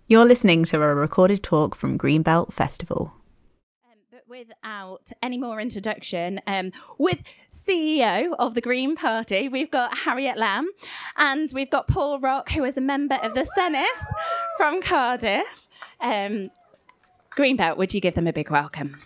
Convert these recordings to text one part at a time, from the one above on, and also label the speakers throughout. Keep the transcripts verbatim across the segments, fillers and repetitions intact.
Speaker 1: You're listening to a recorded talk from Greenbelt Festival.
Speaker 2: Um, but without any more introduction, um, with C E O of the Green Party, we've got Harriet Lamb, and we've got Paul Rock, who is a member of the Senate from Cardiff. Um, Greenbelt, would you give them a big welcome?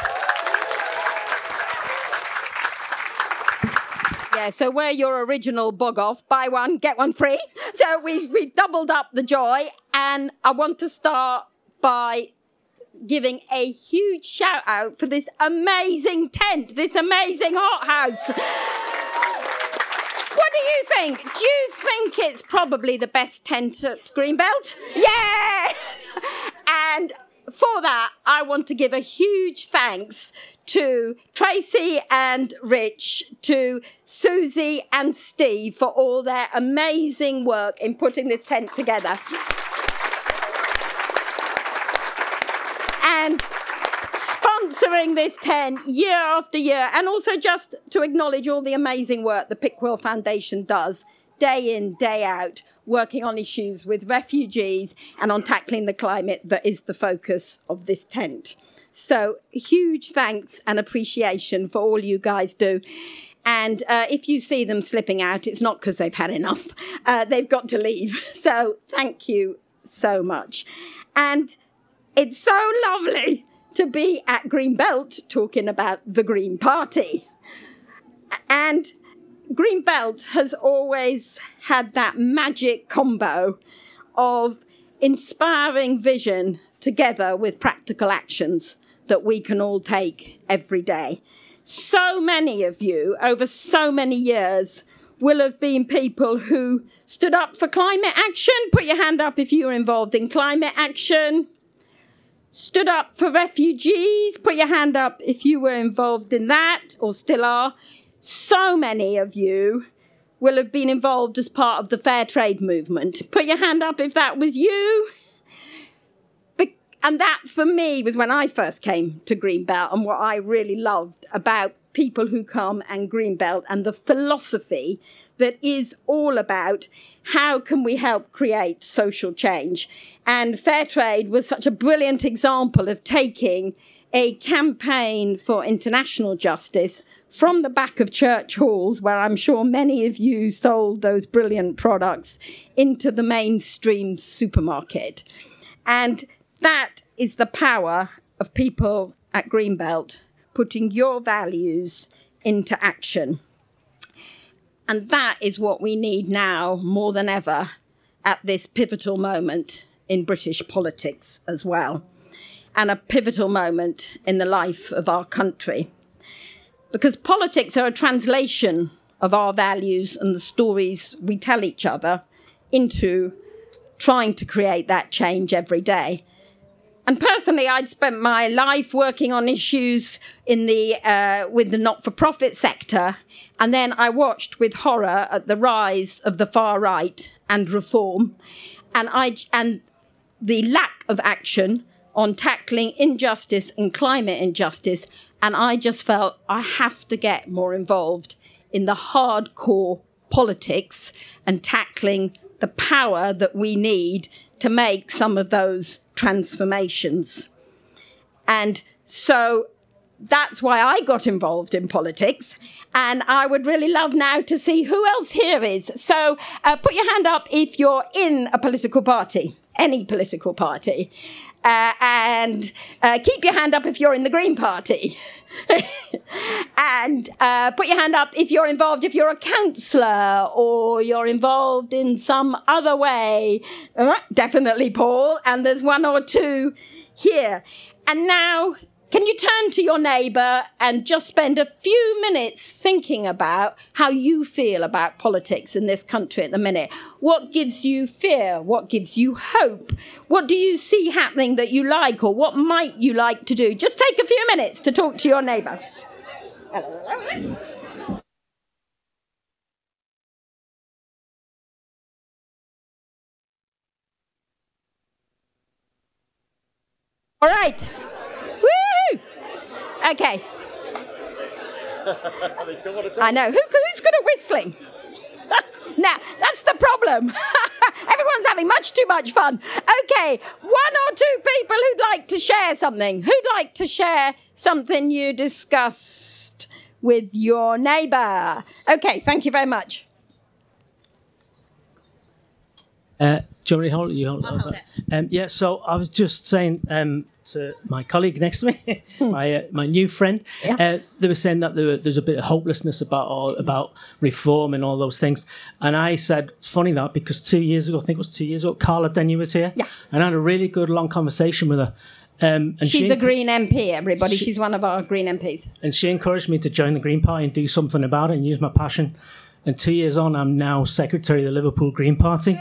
Speaker 3: Yeah, so we're your original bug off, buy one, get one free. So we've, we've doubled up the joy, and I want to start by giving a huge shout out for this amazing tent, this amazing hothouse. What do you think? Do you think it's probably the best tent at Greenbelt? Yeah! And for that, I want to give a huge thanks to Tracy and Rich, to Susie and Steve for all their amazing work in putting this tent together. And sponsoring this tent year after year, and also just to acknowledge all the amazing work the Pickwill Foundation does day in, day out, working on issues with refugees and on tackling the climate that is the focus of this tent. So huge thanks and appreciation for all you guys do. And uh, if you see them slipping out, it's not because they've had enough. Uh, they've got to leave. So thank you so much. And it's so lovely to be at Greenbelt talking about the Green Party. And Greenbelt has always had that magic combo of inspiring vision together with practical actions that we can all take every day. So many of you, over so many years, will have been people who stood up for climate action. Put your hand up if you were involved in climate action. Stood up for refugees. Put your hand up if you were involved in that or still are. So many of you will have been involved as part of the fair trade movement. Put your hand up if that was you. Be- and that, for me, was when I first came to Greenbelt, and what I really loved about people who come and Greenbelt and the philosophy that is all about how can we help create social change. And fair trade was such a brilliant example of taking a campaign for international justice from the back of church halls, where I'm sure many of you sold those brilliant products, into the mainstream supermarket. And that is the power of people at Greenbelt putting your values into action. And that is what we need now more than ever at this pivotal moment in British politics as well, and a pivotal moment in the life of our country. Because politics are a translation of our values and the stories we tell each other into trying to create that change every day. And personally, I'd spent my life working on issues in the uh, with the not-for-profit sector, and then I watched with horror at the rise of the far right and reform, and I and the lack of action on tackling injustice and climate injustice. And I just felt I have to get more involved in the hardcore politics and tackling the power that we need to make some of those transformations. And so that's why I got involved in politics. And I would really love now to see who else here is. So uh, put your hand up if you're in a political party, any political party. Uh, and uh, keep your hand up if you're in the Green Party. And uh, put your hand up if you're involved, if you're a councillor or you're involved in some other way. Uh, definitely Paul, and there's one or two here. And now, can you turn to your neighbour and just spend a few minutes thinking about how you feel about politics in this country at the minute? What gives you fear? What gives you hope? What do you see happening that you like, or what might you like to do? Just take a few minutes to talk to your neighbour. All right. Woo! Okay. I know. Who, who's good at whistling? Now, that's the problem. Everyone's having much too much fun. Okay, one or two people who'd like to share something. Who'd like to share something you discussed with your neighbour? Okay, thank you very much.
Speaker 4: Uh, do you want me to hold it? You hold it.
Speaker 2: I'll hold it.
Speaker 4: Um, yeah, so I was just saying um, to my colleague next to me, my uh, my new friend,
Speaker 3: Yeah.
Speaker 4: uh, they were saying that there, were- there's a bit of hopelessness about all, about reform and all those things. And I said, it's funny that because two years ago, I think it was two years ago, Carla Denny was here.
Speaker 3: Yeah.
Speaker 4: And I had a really good long conversation with her. Um, and
Speaker 3: She's
Speaker 4: she,
Speaker 3: a Green M P, everybody.
Speaker 4: She-
Speaker 3: She's one of our Green M Ps.
Speaker 4: And she encouraged me to join the Green Party and do something about it and use my passion. And two years on, I'm now secretary of the Liverpool Green Party.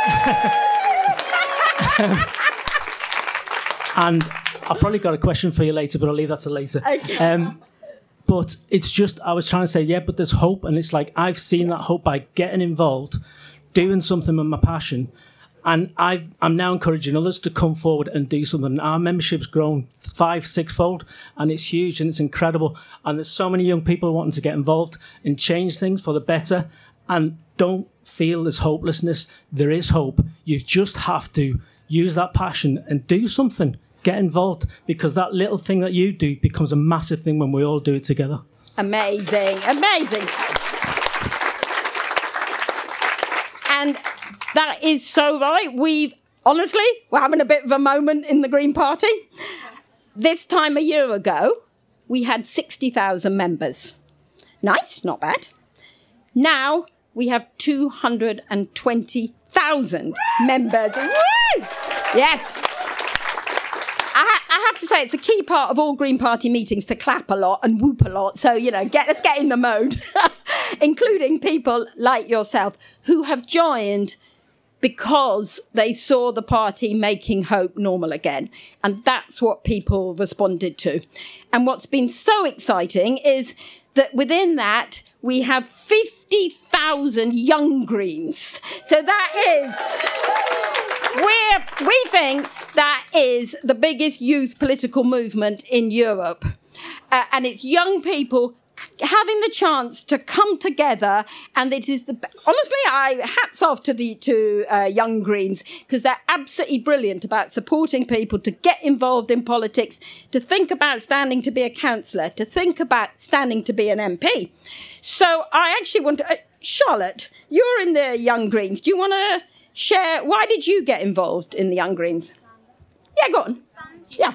Speaker 4: And I've probably got a question for you later, but I'll leave that to later.
Speaker 3: Okay.
Speaker 4: Um, but it's just, I was trying to say, yeah, but there's hope. And it's like, I've seen that hope by getting involved, doing something with my passion. And I've, I'm now encouraging others to come forward and do something. Our membership's grown five, six-fold, and it's huge and it's incredible. And there's so many young people wanting to get involved and change things for the better. And don't feel there's hopelessness. There is hope. You just have to use that passion and do something. Get involved, because that little thing that you do becomes a massive thing when we all do it together.
Speaker 3: Amazing, amazing. And that is so right. We've, honestly, we're having a bit of a moment in the Green Party. This time a year ago, we had sixty thousand members. Nice, not bad. Now we have two hundred twenty thousand members. Woo! Yes. I, ha- I have to say, it's a key part of all Green Party meetings to clap a lot and whoop a lot. So, you know, get let's get in the mode, including people like yourself who have joined because they saw the party making hope normal again. And that's what people responded to. And what's been so exciting is that within that, we have fifty thousand young Greens. So that is... We're, we think that is the biggest youth political movement in Europe. Uh, and it's young people c- having the chance to come together. And it is the, honestly, I hats off to the to uh, young Greens, because they're absolutely brilliant about supporting people to get involved in politics, to think about standing to be a councillor, to think about standing to be an M P. So I actually want to, uh, Charlotte, you're in the Young Greens. Do you want to share, why did you get involved in the Young Greens? Yeah, go on. Yeah.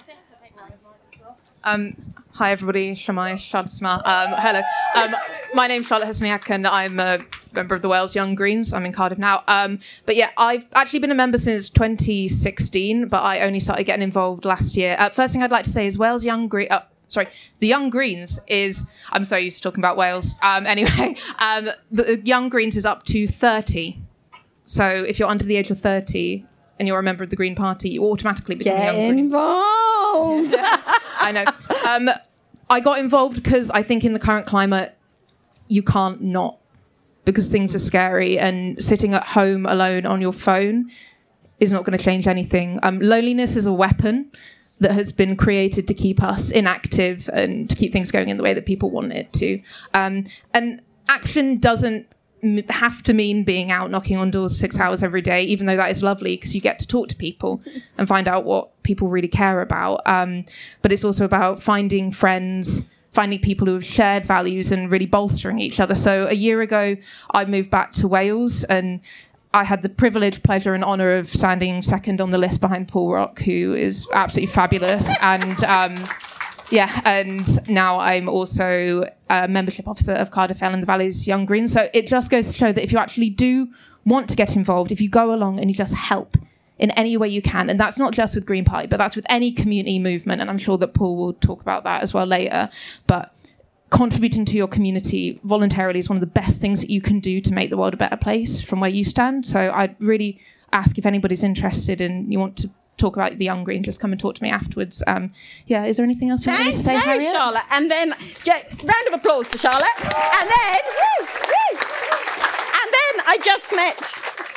Speaker 5: Um, hi, everybody. Shamai Shadisma. Um, hello. Um, my name's Charlotte Hesniak, and I'm a member of the Wales Young Greens. I'm in Cardiff now. Um, but yeah, I've actually been a member since twenty sixteen, but I only started getting involved last year. Uh, first thing I'd like to say is Wales Young Green. Uh, sorry, the Young Greens is. I'm so used to talking about Wales. Um, anyway, um, the Young Greens is up to thirty. So if you're under the age of thirty and you're a member of the Green Party, you automatically become
Speaker 3: Get
Speaker 5: a Young Green.
Speaker 3: involved.
Speaker 5: I know. Um, I got involved because I think in the current climate, you can't not, because things are scary, and sitting at home alone on your phone is not going to change anything. Um, loneliness is a weapon that has been created to keep us inactive and to keep things going in the way that people want it to. Um, and action doesn't have to mean being out knocking on doors six hours every day, even though that is lovely because you get to talk to people and find out what people really care about. Um, but it's also about finding friends, finding people who have shared values and really bolstering each other. So a year ago, I moved back to Wales, and I had the privilege, pleasure and honour of standing second on the list behind Paul Rock, who is absolutely fabulous. And um, yeah, and now I'm also a membership officer of Cardiff Fell and the Valleys Young Greens. So it just goes to show that if you actually do want to get involved, if you go along and you just help in any way you can, and that's not just with Green Party, but that's with any community movement, and I'm sure that Paul will talk about that as well later, but contributing to your community voluntarily is one of the best things that you can do to make the world a better place from where you stand. So I'd really ask if anybody's interested and you want to talk about the Young Green, just come and talk to me afterwards. Um, yeah, is there anything else you want me to say,
Speaker 3: Thanks,
Speaker 5: Harriet?
Speaker 3: Charlotte. And then, yeah, round of applause for Charlotte. And then, woo, woo. And then I just met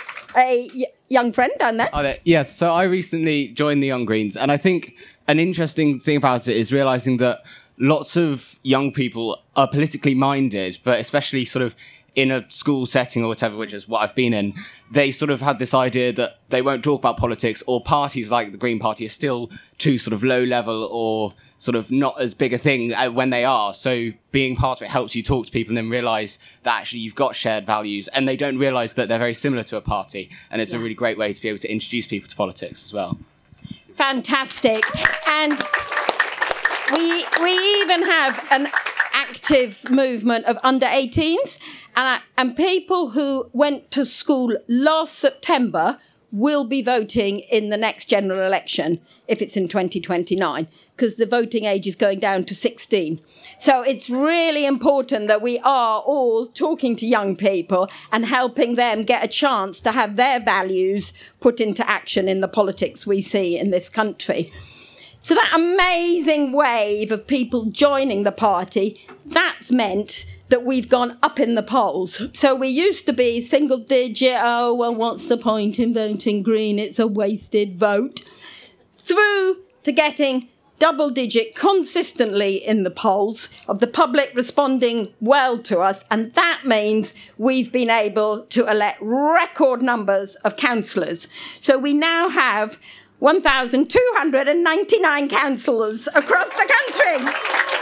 Speaker 3: a y- young friend down there.
Speaker 6: Are there? Yes, so I recently joined the Young Greens, and I think an interesting thing about it is realising that lots of young people are politically minded, but especially sort of in a school setting or whatever, which is what I've been in, they sort of had this idea that they won't talk about politics, or parties like the Green Party are still too sort of low level or sort of not as big a thing when they are. So being part of it helps you talk to people and then realise that actually you've got shared values, and they don't realise that they're very similar to a party. And it's yeah. a really great way to be able to introduce people to politics as well.
Speaker 3: Fantastic. And we we even have an active movement of under eighteens, and, and people who went to school last September will be voting in the next general election if it's in twenty twenty-nine, because the voting age is going down to sixteen. So it's really important that we are all talking to young people and helping them get a chance to have their values put into action in the politics we see in this country. So that amazing wave of people joining the party, that's meant that we've gone up in the polls. So we used to be single digit, oh, well, what's the point in voting Green? It's a wasted vote. Through to getting double digit consistently in the polls, of the public responding well to us. And that means we've been able to elect record numbers of councillors. So we now have one thousand two hundred ninety-nine councillors across the country.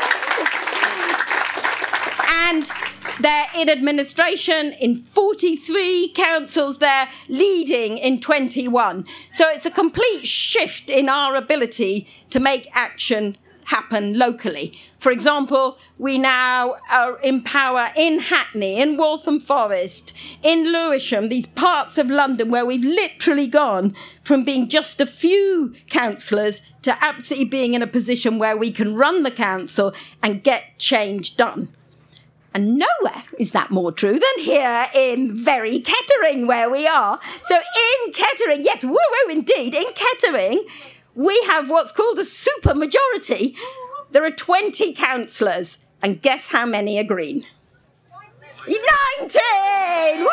Speaker 3: And they're in administration in forty-three councils. They're leading in twenty-one. So it's a complete shift in our ability to make action happen locally. For example, we now are in power in Hackney, in Waltham Forest, in Lewisham, these parts of London where we've literally gone from being just a few councillors to absolutely being in a position where we can run the council and get change done. And nowhere is that more true than here in very Kettering, where we are. So in Kettering, yes, woo-woo indeed, in Kettering, we have what's called a super majority. There are twenty councillors, and guess how many are Green? nineteen! Woo!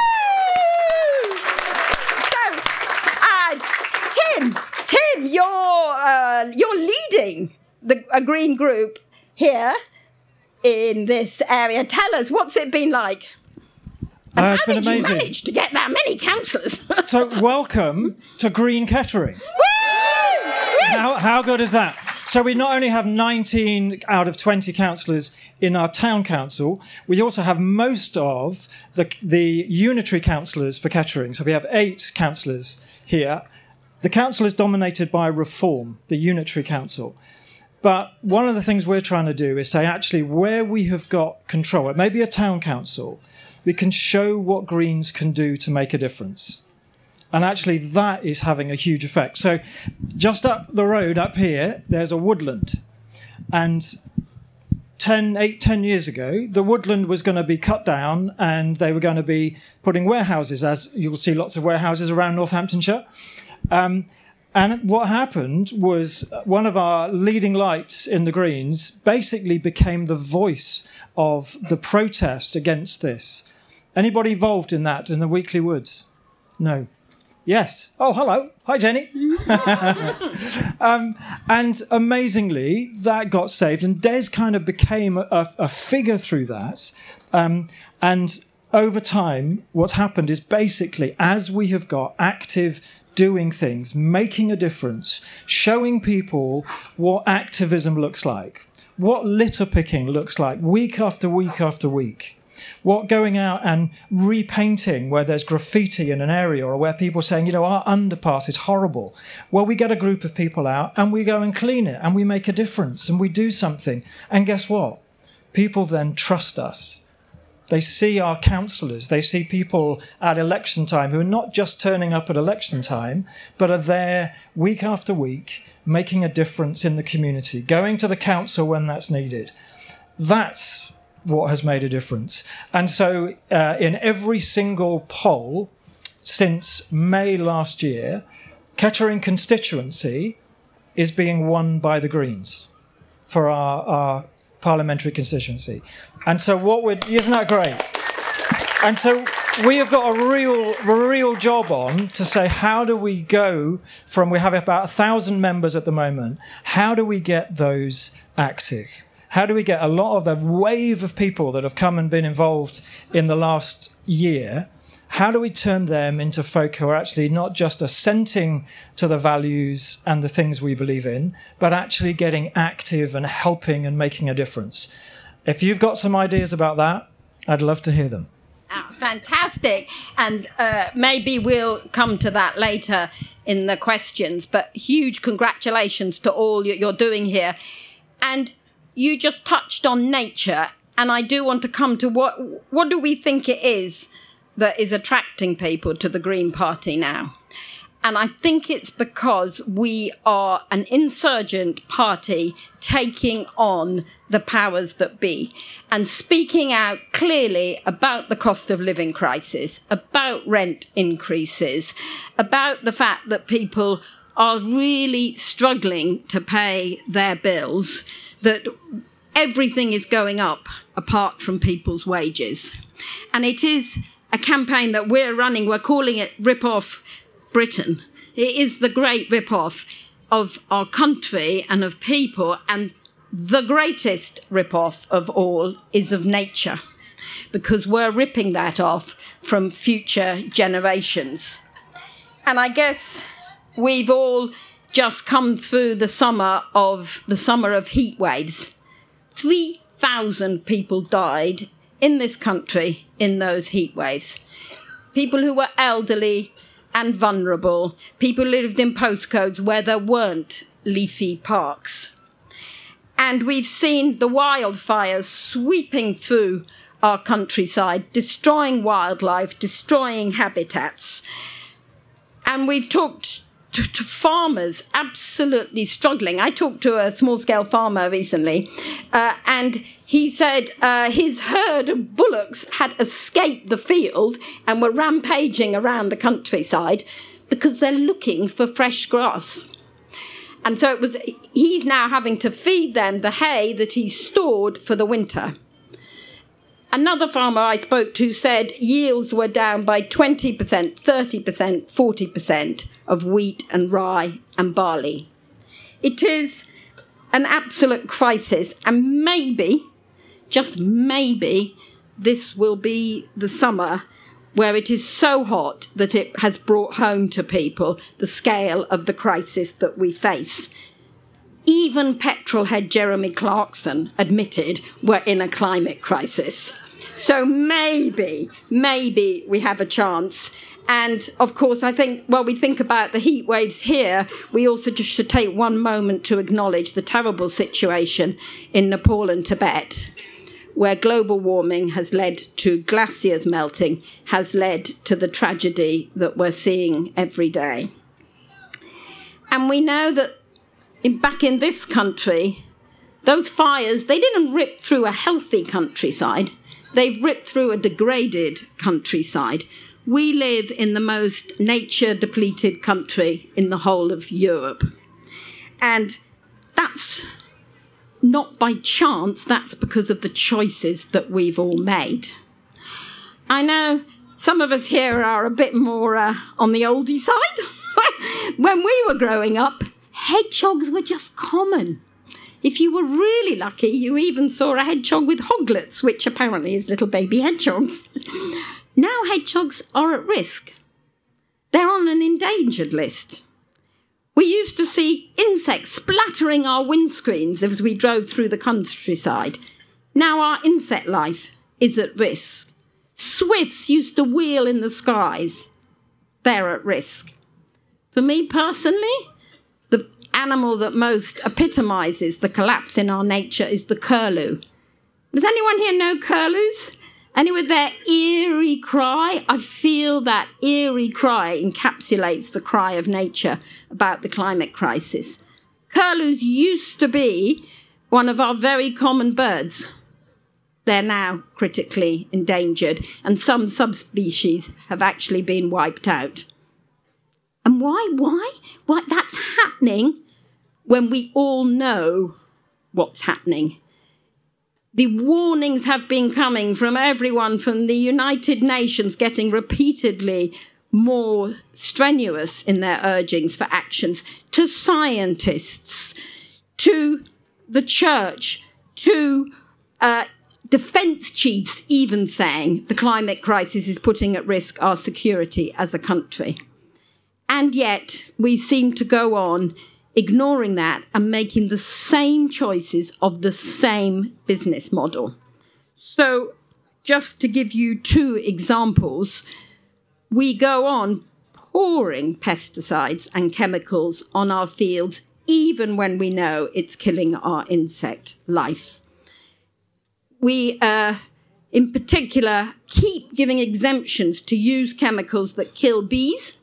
Speaker 3: So, uh, Tim, Tim, you're, uh, you're leading the, a Green group here in this area. Tell us, what's it been like? And
Speaker 7: uh, it's
Speaker 3: how
Speaker 7: been
Speaker 3: did
Speaker 7: amazing.
Speaker 3: you manage to get that many councillors?
Speaker 7: So welcome to Green Kettering. How, how good is that? So we not only have nineteen out of twenty councillors in our town council, we also have most of the, the unitary councillors for Kettering. So we have eight councillors here. The council is dominated by Reform, the unitary council. But one of the things we're trying to do is say, actually, where we have got control, it may be a town council, we can show what Greens can do to make a difference. And actually, that is having a huge effect. So just up the road, up here, there's a woodland. And ten, eight, ten years ago, the woodland was going to be cut down and they were going to be putting warehouses, as you'll see lots of warehouses around Northamptonshire. Um, And what happened was one of our leading lights in the Greens basically became the voice of the protest against this. Anybody involved in that in the Weekly Woods? No. Yes. Oh, hello. Hi, Jenny. um, and amazingly, that got saved. And Des kind of became a, a figure through that. Um, and over time, what's happened is basically, as we have got active doing things, making a difference, showing people what activism looks like, what litter picking looks like week after week after week, what going out and repainting where there's graffiti in an area or where people are saying, you know, our underpass is horrible. Well, we get a group of people out and we go and clean it and we make a difference and we do something. And guess what? People then trust us. They see our councillors, they see people at election time who are not just turning up at election time, but are there week after week, making a difference in the community, going to the council when that's needed. That's what has made a difference. And so uh, in every single poll since May last year, Kettering constituency is being won by the Greens for our, our parliamentary constituency. And so what we're, isn't that great? And so we have got a real, a real job on to say, how do we go from, we have about a thousand members at the moment, how do we get those active? How do we get a lot of the wave of people that have come and been involved in the last year, how do we turn them into folk who are actually not just assenting to the values and the things we believe in, but actually getting active and helping and making a difference? If you've got some ideas about that, I'd love to hear them.
Speaker 3: Oh, fantastic. And uh, maybe we'll come to that later in the questions, but huge congratulations to all you're doing here. And you just touched on nature, and I do want to come to what what do we think it is that is attracting people to the Green Party now? And I think it's because we are an insurgent party taking on the powers that be and speaking out clearly about the cost of living crisis, about rent increases, about the fact that people are really struggling to pay their bills, that everything is going up apart from people's wages. And it is a campaign that we're running. We're calling it Rip Off Britain. It is the great rip-off of our country and of people, and the greatest rip-off of all is of nature, because we're ripping that off from future generations. And I guess we've all just come through the summer of the summer of heat waves. three thousand people died in this country in those heat waves. People who were elderly and vulnerable, people who lived in postcodes where there weren't leafy parks. And we've seen the wildfires sweeping through our countryside, destroying wildlife, destroying habitats. And we've talked to, to farmers absolutely struggling. I talked to a small-scale farmer recently, uh, and he said uh, his herd of bullocks had escaped the field and were rampaging around the countryside because they're looking for fresh grass. And so it was. He's now having to feed them the hay that he stored for the winter. Another farmer I spoke to said yields were down by twenty percent, thirty percent, forty percent of wheat and rye and barley. It is an absolute crisis, and maybe, just maybe, this will be the summer where it is so hot that it has brought home to people the scale of the crisis that we face. Even petrolhead Jeremy Clarkson admitted we're in a climate crisis. So maybe, maybe we have a chance. And of course, I think, while we think about the heat waves here, we also just should take one moment to acknowledge the terrible situation in Nepal and Tibet, where global warming has led to glaciers melting, has led to the tragedy that we're seeing every day. And we know that in, back in this country, those fires, they didn't rip through a healthy countryside. They've ripped through a degraded countryside. We live in the most nature-depleted country in the whole of Europe. And that's not by chance, that's because of the choices that we've all made. I know some of us here are a bit more uh, on the oldie side. When we were growing up, hedgehogs were just common. If you were really lucky, you even saw a hedgehog with hoglets, which apparently is little baby hedgehogs. Now hedgehogs are at risk. They're on an endangered list. We used to see insects splattering our windscreens as we drove through the countryside. Now our insect life is at risk. Swifts used to wheel in the skies. They're at risk. For me personally, the animal that most epitomises the collapse in our nature is the curlew. Does anyone here know curlews? And with their eerie cry, I feel that eerie cry encapsulates the cry of nature about the climate crisis. Curlews used to be one of our very common birds. They're now critically endangered, and some subspecies have actually been wiped out. And why? Why? Why? That's happening when we all know what's happening. The warnings have been coming from everyone, from the United Nations getting repeatedly more strenuous in their urgings for actions, to scientists, to the church, to uh, defence chiefs even saying the climate crisis is putting at risk our security as a country. And yet we seem to go on ignoring that and making the same choices of the same business model. So just to give you two examples, we go on pouring pesticides and chemicals on our fields even when we know it's killing our insect life. We, uh, in particular, keep giving exemptions to use chemicals that kill bees.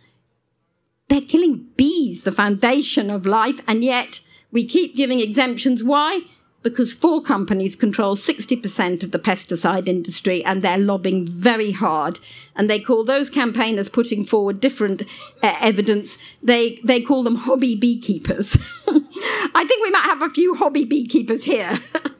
Speaker 3: They're killing bees, the foundation of life, and yet we keep giving exemptions. Why? Because four companies control sixty percent of the pesticide industry, and they're lobbying very hard. And they call those campaigners putting forward different uh, evidence, they, they call them hobby beekeepers. I think we might have a few hobby beekeepers here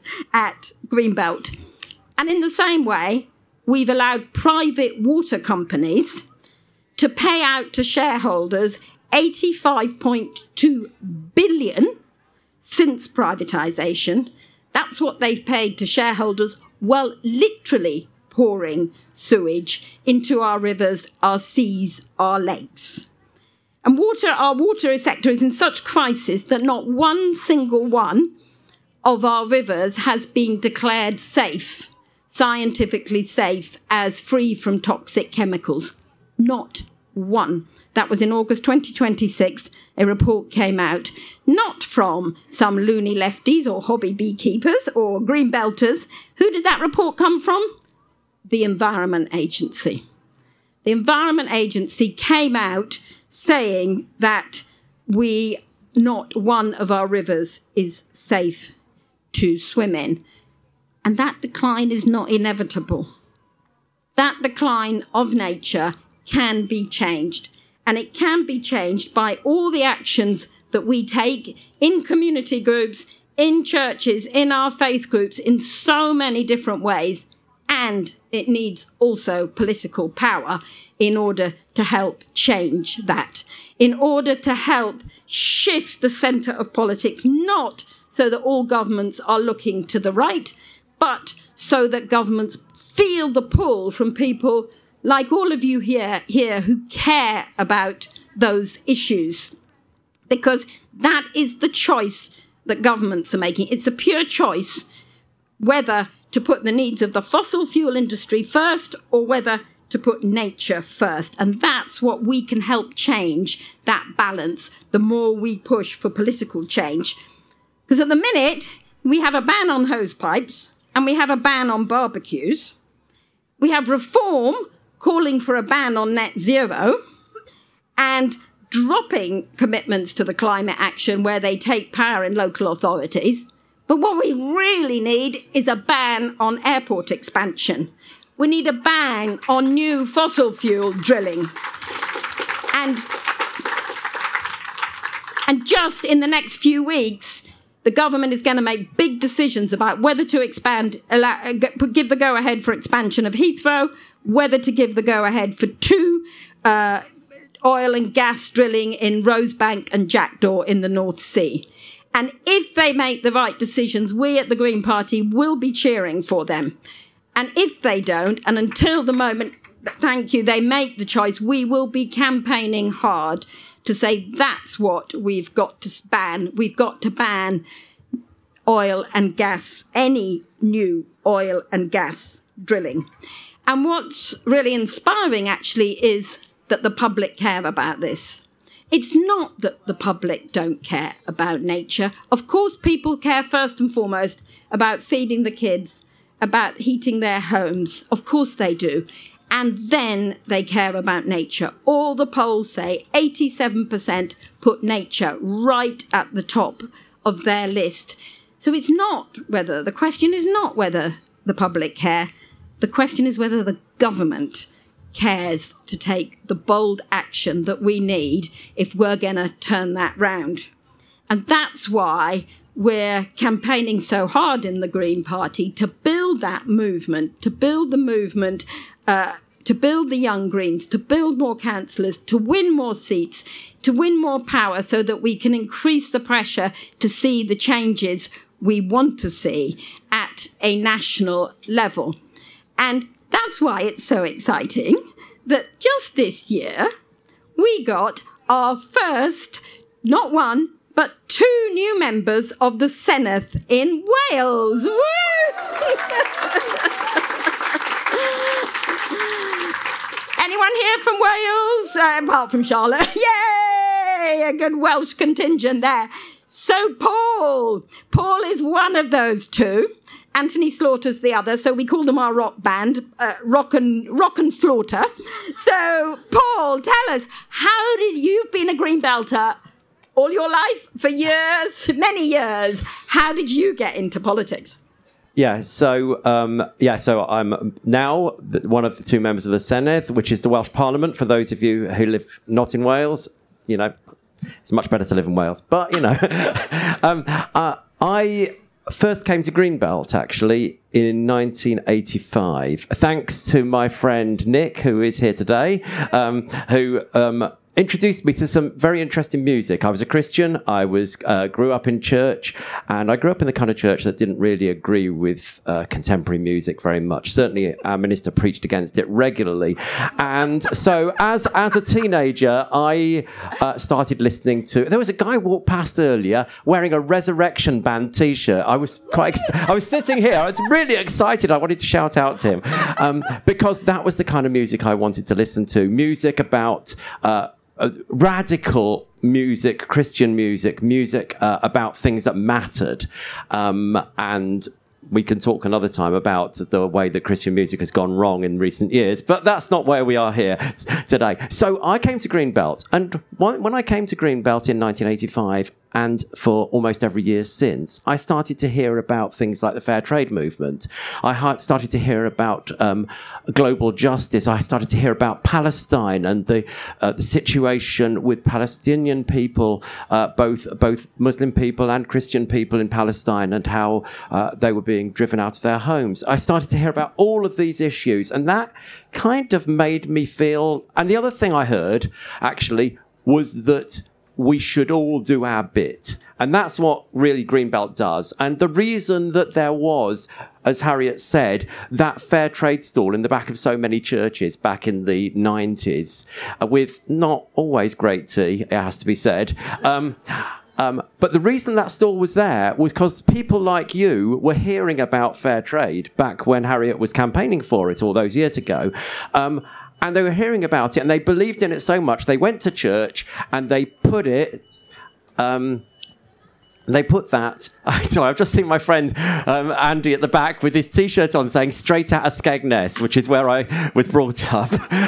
Speaker 3: at Greenbelt. And in the same way, we've allowed private water companies to pay out to shareholders eighty-five point two billion since privatisation. That's what they've paid to shareholders, while literally pouring sewage into our rivers, our seas, our lakes. And water, our water sector is in such crisis that not one single one of our rivers has been declared safe, scientifically safe, as free from toxic chemicals. Not one. That was in August twenty twenty-six. A report came out, not from some loony lefties or hobby beekeepers or greenbelters. Who did that report come from? The Environment Agency. The Environment Agency came out saying that we, not one of our rivers is safe to swim in. And that decline is not inevitable. That decline of nature can be changed. And it can be changed by all the actions that we take in community groups, in churches, in our faith groups, in so many different ways. And it needs also political power in order to help change that, in order to help shift the centre of politics, not so that all governments are looking to the right, but so that governments feel the pull from people like all of you here, here who care about those issues. Because that is the choice that governments are making. It's a pure choice whether to put the needs of the fossil fuel industry first or whether to put nature first. And that's what we can help change, that balance, the more we push for political change. Because at the minute, we have a ban on hose pipes and we have a ban on barbecues. We have reform calling for a ban on net zero and dropping commitments to the climate action where they take power in local authorities. But what we really need is a ban on airport expansion. We need a ban on new fossil fuel drilling. And, and just in the next few weeks, the government is going to make big decisions about whether to expand, allow, give the go-ahead for expansion of Heathrow, whether to give the go-ahead for two uh, oil and gas drilling in Rosebank and Jackdaw in the North Sea. And if they make the right decisions, we at the Green Party will be cheering for them. And if they don't, and until the moment, thank you, they make the choice, we will be campaigning hard to say that's what we've got to ban. We've got to ban oil and gas, any new oil and gas drilling. And what's really inspiring, actually, is that the public care about this. It's not that the public don't care about nature. Of course, people care first and foremost about feeding the kids, about heating their homes. Of course they do. And then they care about nature. All the polls say eighty-seven percent put nature right at the top of their list. So it's not whether, the question is not whether the public care. The question is whether the government cares to take the bold action that we need if we're going to turn that round. And that's why we're campaigning so hard in the Green Party to build that movement, to build the movement, uh, to build the Young Greens, to build more councillors, to win more seats, to win more power so that we can increase the pressure to see the changes we want to see at a national level. And that's why it's so exciting that just this year we got our first, not one, but two new members of the Senedd in Wales. Woo! Anyone here from Wales? Uh, apart from Charlotte. Yay! A good Welsh contingent there. So Paul. Paul is one of those two. Anthony Slaughter's the other, so we call them our rock band, uh, Rock and Rock and Slaughter. So, Paul, tell us, how did you've been a Greenbelter all your life, for years, many years? How did you get into politics?
Speaker 8: Yeah, so um, yeah, so I'm now one of the two members of the Senedd, which is the Welsh Parliament. For those of you who live not in Wales, you know, it's much better to live in Wales. But you know, um, uh, I. first came to Greenbelt, actually, in nineteen eighty-five, thanks to my friend Nick, who is here today, um, who um, introduced me to some very interesting music. I was a Christian, I was uh, grew up in church, and I grew up in the kind of church that didn't really agree with uh, contemporary music very much. Certainly, our minister preached against it regularly. And so, as, as a teenager, I uh, started listening to... There was a guy walked past earlier wearing a Resurrection Band T-shirt. I was quite... Ex- I was sitting here, I was really excited. I wanted to shout out to him. Um, because that was the kind of music I wanted to listen to. Music about... Uh, Uh, radical music, Christian music, music uh, about things that mattered. Um, and we can talk another time about the way that Christian music has gone wrong in recent years, but that's not where we are here today. So I came to Greenbelt, and when I came to Greenbelt in nineteen eighty-five, and for almost every year since, I started to hear about things like the fair trade movement. I started to hear about um, global justice. I started to hear about Palestine and the uh, the situation with Palestinian people, uh, both both Muslim people and Christian people in Palestine, and how uh, they were being driven out of their homes. I started to hear about all of these issues, and that kind of made me feel... And the other thing I heard, actually, was that we should all do our bit. And that's what really Greenbelt does. And the reason that there was, as Harriet said, that fair trade stall in the back of so many churches back in the nineties, uh, with not always great tea, it has to be said, um, um, but the reason that stall was there was because people like you were hearing about fair trade back when Harriet was campaigning for it all those years ago. Um, And they were hearing about it, and they believed in it so much, they went to church, and they put it... Um, they put that... Sorry, I've just seen my friend um, Andy at the back with his T-shirt on saying, straight out of Skegness, which is where I was brought up.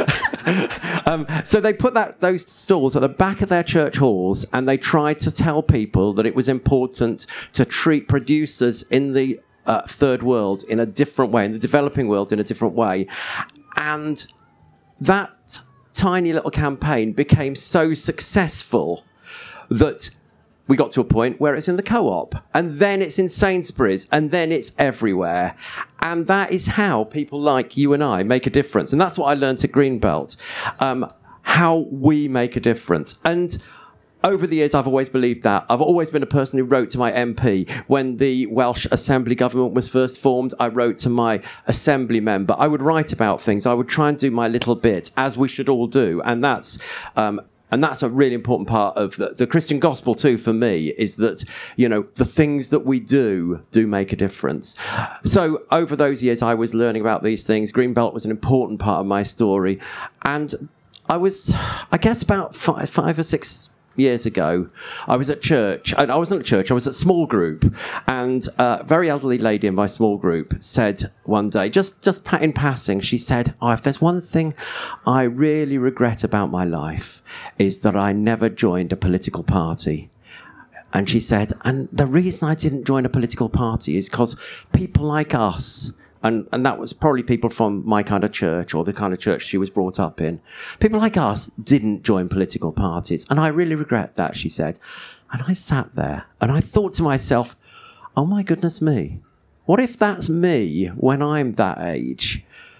Speaker 8: um, so they put that those stalls at the back of their church halls, and they tried to tell people that it was important to treat producers in the uh, third world in a different way, in the developing world in a different way. And... that tiny little campaign became so successful that we got to a point where it's in the Co-op, and then it's in Sainsbury's, and then it's everywhere. And that is how people like you and I make a difference. And that's what I learned at Greenbelt, um, how we make a difference. And over the years, I've always believed that. I've always been a person who wrote to my M P. When the Welsh Assembly government was first formed, I wrote to my Assembly member. I would write about things. I would try and do my little bit, as we should all do. And that's... Um, And that's a really important part of the, the Christian gospel, too, for me, is that, you know, the things that we do do make a difference. So over those years, I was learning about these things. Greenbelt was an important part of my story. And I was, I guess, about five, five or six years ago, I was at church. I wasn't at church, I was at small group. And a very elderly lady in my small group said one day, just, just in passing, she said, oh, if there's one thing I really regret about my life, is that I never joined a political party. And she said, and the reason I didn't join a political party is because people like us, And, and that was probably people from my kind of church, or the kind of church she was brought up in. People like us didn't join political parties. And I really regret that, she said. And I sat there and I thought to myself, oh my goodness me, what if that's me when I'm that age?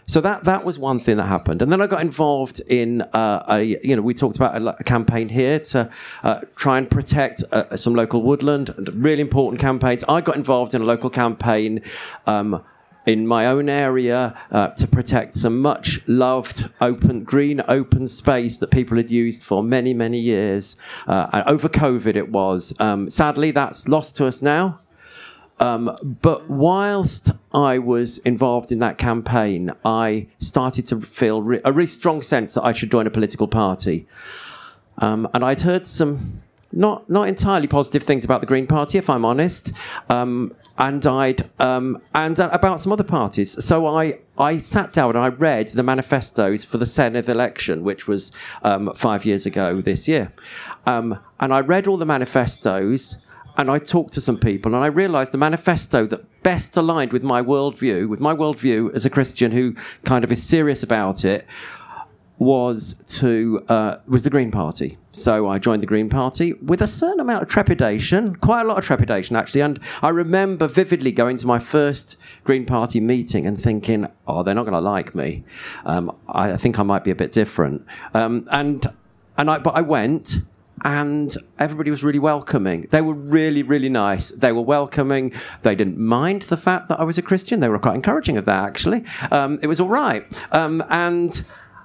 Speaker 8: so that that was one thing that happened, and then I got involved in uh, a you know we talked about a, a campaign here to uh, try and protect uh, some local woodland, really important campaigns. I got involved in a local campaign um, in my own area uh, to protect some much loved open green open space that people had used for many many years. Uh, over COVID it was. Um, sadly, that's lost to us now. Um, but whilst I was involved in that campaign, I started to feel re- a really strong sense that I should join a political party. Um, and I'd heard some not not entirely positive things about the Green Party, if I'm honest, um, and I'd um, and uh, about some other parties. So I I sat down and I read the manifestos for the Senedd election, which was um, five years ago this year, um, and I read all the manifestos. And I talked to some people, and I realised the manifesto that best aligned with my worldview, with my worldview as a Christian who kind of is serious about it, was to uh, was the Green Party. So I joined the Green Party with a certain amount of trepidation, quite a lot of trepidation actually. And I remember vividly going to my first Green Party meeting and thinking, "Oh, they're not going to like me. Um, I, I think I might be a bit different." Um, and and I but I went. And everybody was really welcoming. They were really, really nice. They were welcoming. They didn't mind the fact that I was a Christian. They were quite encouraging of that, actually. Um, it was all right. Um, and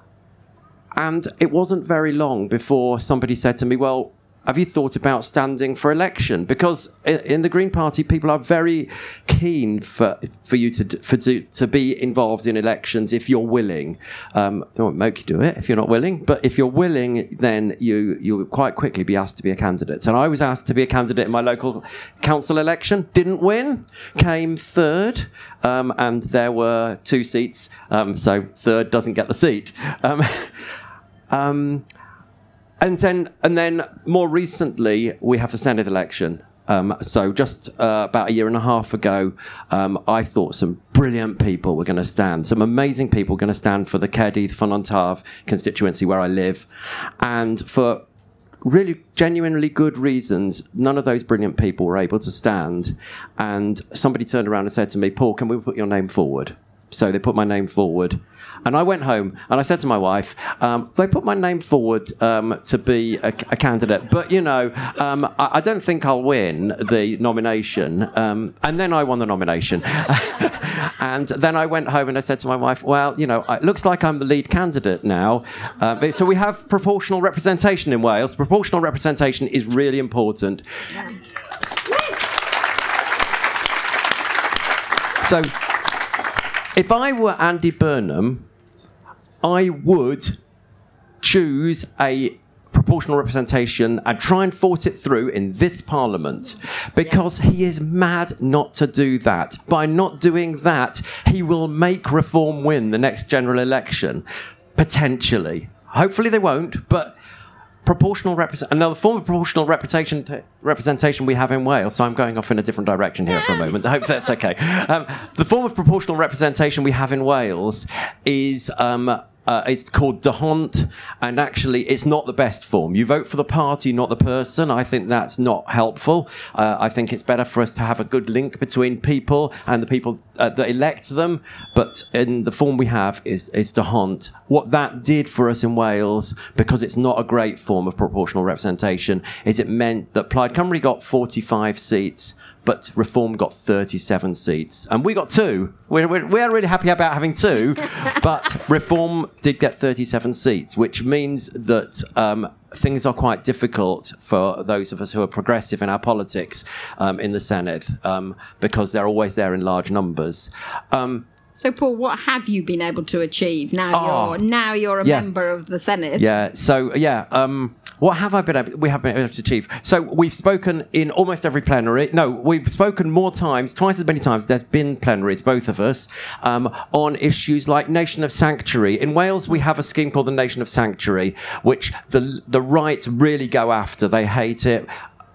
Speaker 8: and it wasn't very long before somebody said to me, well, have you thought about standing for election? Because in the Green Party, people are very keen for for you to for to, to be involved in elections if you're willing. Um, they won't make you do it if you're not willing, but if you're willing, then you you'll quite quickly be asked to be a candidate. And I was asked to be a candidate in my local council election. Didn't win, came third, um, and there were two seats, um, so third doesn't get the seat. Um, um, And then, and then more recently, we have the Senedd election. Um, so just uh, about a year and a half ago, um, I thought some brilliant people were going to stand, some amazing people were going to stand for the Caerdydd Ffynnon Taf constituency where I live. And for really genuinely good reasons, none of those brilliant people were able to stand. And somebody turned around and said to me, Paul, can we put your name forward? So they put my name forward. And I went home and I said to my wife, um, they put my name forward um, to be a, a candidate, but, you know, um, I, I don't think I'll win the nomination. Um, and then I won the nomination. And then I went home and I said to my wife, well, you know, it looks like I'm the lead candidate now. Uh, so we have proportional representation in Wales. Proportional representation is really important. So if I were Andy Burnham, I would choose a proportional representation and try and force it through in this Parliament, because he is mad not to do that. By not doing that, he will make Reform win the next general election, potentially. Hopefully they won't, but proportional represent another form of proportional representation t- representation we have in Wales. So I'm going off in a different direction here for a moment. I hope that's okay. Um, the form of proportional representation we have in Wales is um, uh, it's called Dehont, and actually it's not the best form. You vote for the party, not the person. I think that's not helpful. Uh, I think it's better for us to have a good link between people and the people uh, that elect them. But in the form we have is, is Dehont. What that did for us in Wales, because it's not a great form of proportional representation, is it meant that Plaid Cymru got forty-five seats, but Reform got thirty-seven seats. And we got two. We're, we're, we're really happy about having two, but Reform did get thirty-seven seats, which means that um, things are quite difficult for those of us who are progressive in our politics um, in the Senedd, um, because they're always there in large numbers. Um,
Speaker 3: So, Paul, what have you been able to achieve now?
Speaker 8: Oh,
Speaker 3: you're now you're a
Speaker 8: yeah.
Speaker 3: member of the Senedd.
Speaker 8: Yeah. So, yeah. Um, what have I been able? We have been able to achieve. So, we've spoken in almost every plenary. No, we've spoken more times, twice as many times. There's been plenaries, both of us, um, on issues like Nation of Sanctuary. In Wales, we have a scheme called the Nation of Sanctuary, which the the right really go after. They hate it.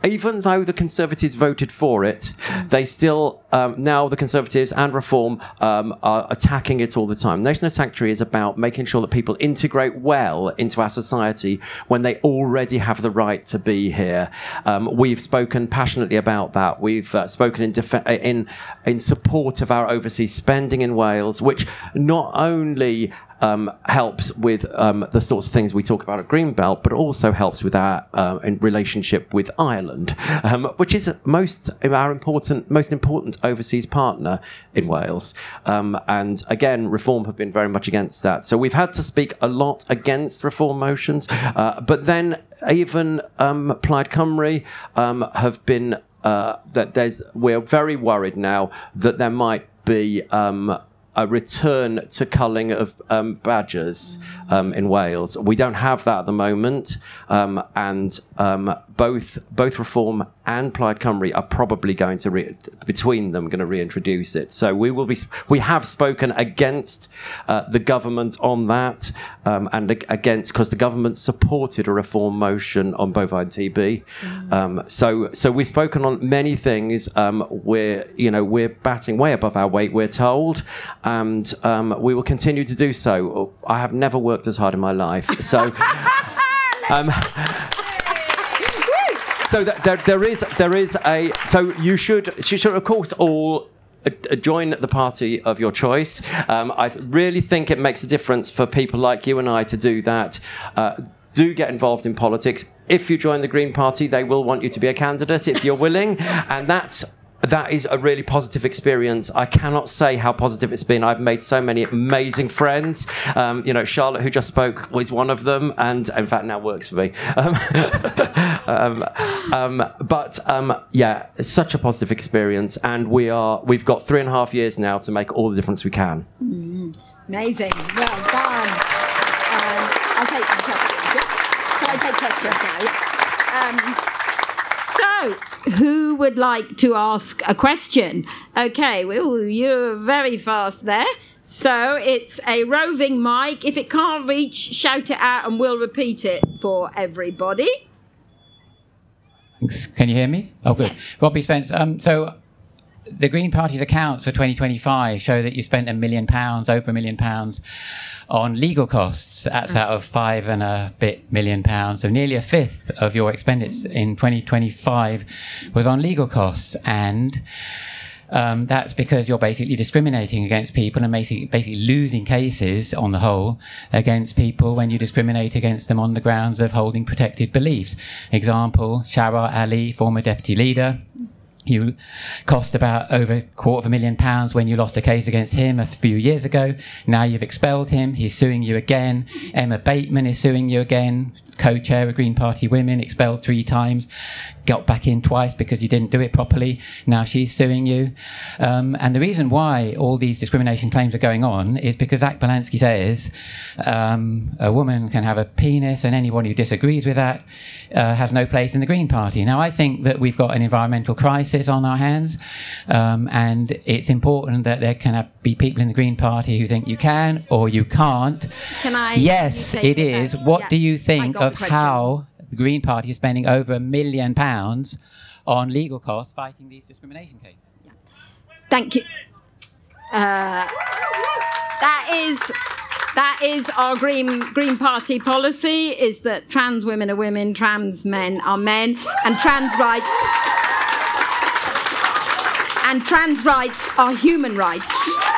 Speaker 8: even though the Conservatives voted for it, they still, um, now the Conservatives and Reform um, are attacking it all the time. Nation of Sanctuary is about making sure that people integrate well into our society when they already have the right to be here. Um, we've spoken passionately about that. We've uh, spoken in, def- in in support of our overseas spending in Wales, which not only Um, helps with um, the sorts of things we talk about at Greenbelt, but also helps with our uh, in relationship with Ireland, um, which is most our important, most important overseas partner in Wales. Um, and again, Reform have been very much against that. So we've had to speak a lot against Reform motions. Uh, but then even um, Plaid Cymru um, have been uh, that there's we're very worried now that there might be Um, a return to culling of um, badgers um, in Wales. We don't have that at the moment, um, and um, both both Reform and Plaid Cymru are probably going to re- between them going to reintroduce it. So we will be we have spoken against uh, the government on that, um, and ag- against because the government supported a Reform motion on bovine T B. Mm. Um, so so we've spoken on many things. Um, we're you know we're batting way above our weight, we're told. And um, we will continue to do so. I have never worked as hard in my life. So, um, so th- there, there is, there is a. So you should, you should of course all uh, join the party of your choice. Um, I really think it makes a difference for people like you and I to do that. Uh, do get involved in politics. If you join the Green Party, they will want you to be a candidate if you're willing, and that's. That is a really positive experience. I cannot say how positive it's been. I've made so many amazing friends. Um, you know, Charlotte, who just spoke, was one of them, and in fact now works for me. Um, um, um, but um, yeah, it's such a positive experience, and we are. We've got three and a half years now to make all the difference we can.
Speaker 3: Mm, amazing. Well done. Um, I'll take questions. Can I take questions now? Um, so. Who would like to ask a question? Okay, well, you're very fast there. So it's a roving mic. If it can't reach, shout it out and we'll repeat it for everybody.
Speaker 9: Can you hear me? Oh, good.
Speaker 3: Yes.
Speaker 9: Robbie Spence. Um, so the Green Party's accounts for twenty twenty-five show that you spent a million pounds, over a million pounds, on legal costs. That's out of five and a bit million pounds. So nearly a fifth of your expenditure in twenty twenty-five was on legal costs. And um, that's because you're basically discriminating against people and basically, basically losing cases on the whole against people when you discriminate against them on the grounds of holding protected beliefs. Example, Sharar Ali, former deputy leader. You cost about over a quarter of a million pounds when you lost a case against him a few years ago. Now you've expelled him. He's suing you again. Emma Bateman is suing you again. Co-chair of Green Party Women, expelled three times. Got back in twice because you didn't do it properly. Now she's suing you. Um, and the reason why all these discrimination claims are going on is because Zach Balansky says um, a woman can have a penis and anyone who disagrees with that uh, has no place in the Green Party. Now I think that we've got an environmental crisis on our hands, um, and it's important that there can have, be people in the Green Party who think you can or you can't.
Speaker 3: Can I?
Speaker 9: Yes, it is.
Speaker 3: That?
Speaker 9: What
Speaker 3: yeah.
Speaker 9: do you think of
Speaker 3: question.
Speaker 9: how the Green Party is spending over a million pounds on legal costs fighting these discrimination cases?
Speaker 3: Yeah. Thank you. Uh, that is that is our Green Green Party policy: is that trans women are women, trans men are men, and trans rights and trans rights are human rights.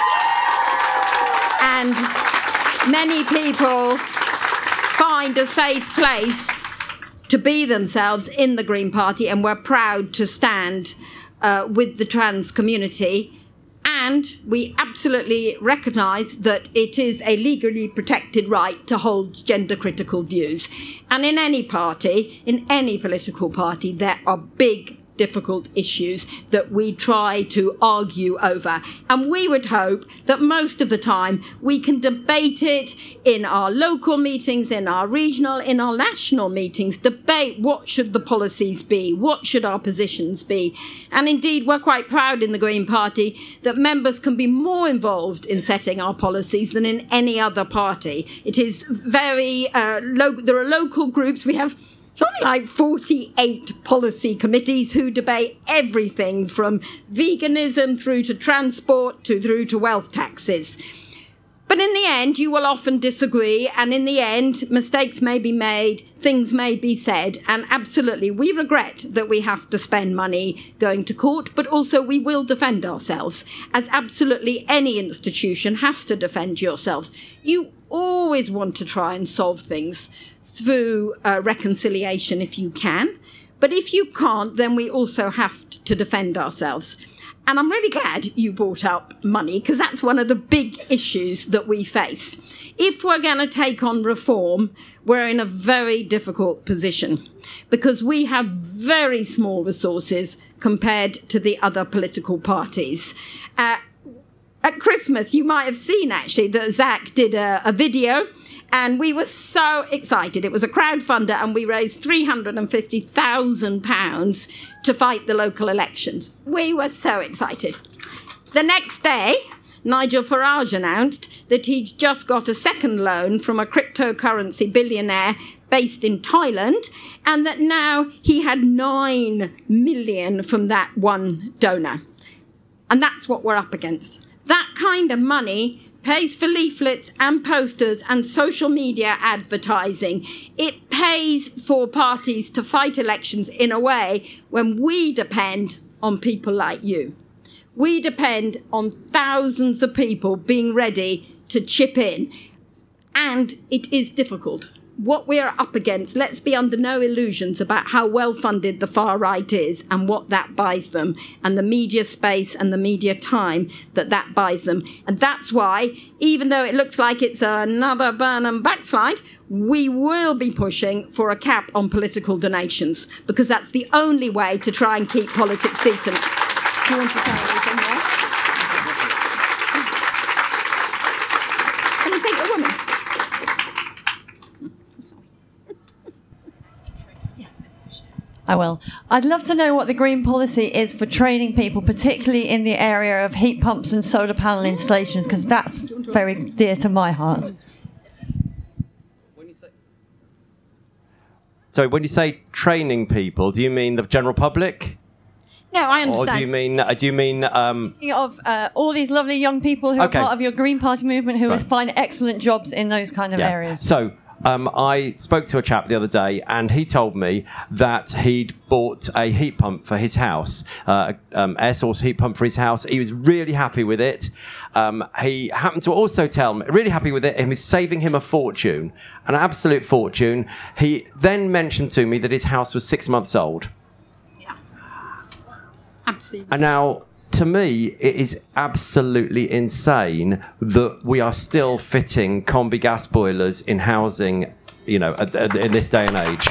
Speaker 3: And many people find a safe place to be themselves in the Green Party, and we're proud to stand uh, with the trans community. And we absolutely recognise that it is a legally protected right to hold gender-critical views. And in any party, in any political party, there are big difficult issues that we try to argue over. And we would hope that most of the time we can debate it in our local meetings, in our regional, in our national meetings, debate what should the policies be, what should our positions be. And indeed, we're quite proud in the Green Party that members can be more involved in setting our policies than in any other party. It is very, uh, lo- there are local groups. We have something like forty-eight policy committees who debate everything from veganism through to transport to through to wealth taxes. But in the end, you will often disagree, and in the end, mistakes may be made, things may be said, and absolutely, we regret that we have to spend money going to court, but also we will defend ourselves, as absolutely any institution has to defend yourselves. You always want to try and solve things through uh, reconciliation if you can, but if you can't, then we also have to defend ourselves. And I'm really glad you brought up money, because that's one of the big issues that we face. If we're going to take on reform, we're in a very difficult position because we have very small resources compared to the other political parties. Uh, at Christmas, you might have seen actually that Zach did a, a video, and we were so excited. It was a crowdfunder, and we raised three hundred fifty thousand pounds to fight the local elections. We were so excited. The next day, Nigel Farage announced that he'd just got a second loan from a cryptocurrency billionaire based in Thailand, and that now he had nine million from that one donor. And that's what we're up against. That kind of money pays for leaflets and posters and social media advertising. It pays for parties to fight elections in a way when we depend on people like you. We depend on thousands of people being ready to chip in. And it is difficult. What we're up against, let's be under no illusions about how well-funded the far right is and what that buys them, and the media space and the media time that that buys them. And that's why, even though it looks like it's another Burnham backslide, we will be pushing for a cap on political donations, because that's the only way to try and keep politics decent. Do you want to say anything there? Can you take a woman?
Speaker 10: I will. I'd love to know what the green policy is for training people, particularly in the area of heat pumps and solar panel installations, because that's very dear to my heart.
Speaker 8: So when you say training people, do you mean the general public?
Speaker 3: No, I understand.
Speaker 8: Or do you mean, uh, do you mean... Um...
Speaker 10: Of uh, all these lovely young people who
Speaker 8: Okay.
Speaker 10: are part of your Green Party movement who
Speaker 8: Right.
Speaker 10: would find excellent jobs in those kind of
Speaker 8: Yeah.
Speaker 10: areas.
Speaker 8: So um, I spoke to a chap the other day, and he told me that he'd bought a heat pump for his house, uh, um, air source heat pump for his house. He was really happy with it. Um, he happened to also tell me, really happy with it, and it was saving him a fortune, an absolute fortune. He then mentioned to me that his house was six months old.
Speaker 3: Absolutely.
Speaker 8: And now, to me, it is absolutely insane that we are still fitting combi gas boilers in housing, you know, at, at, in this day and age.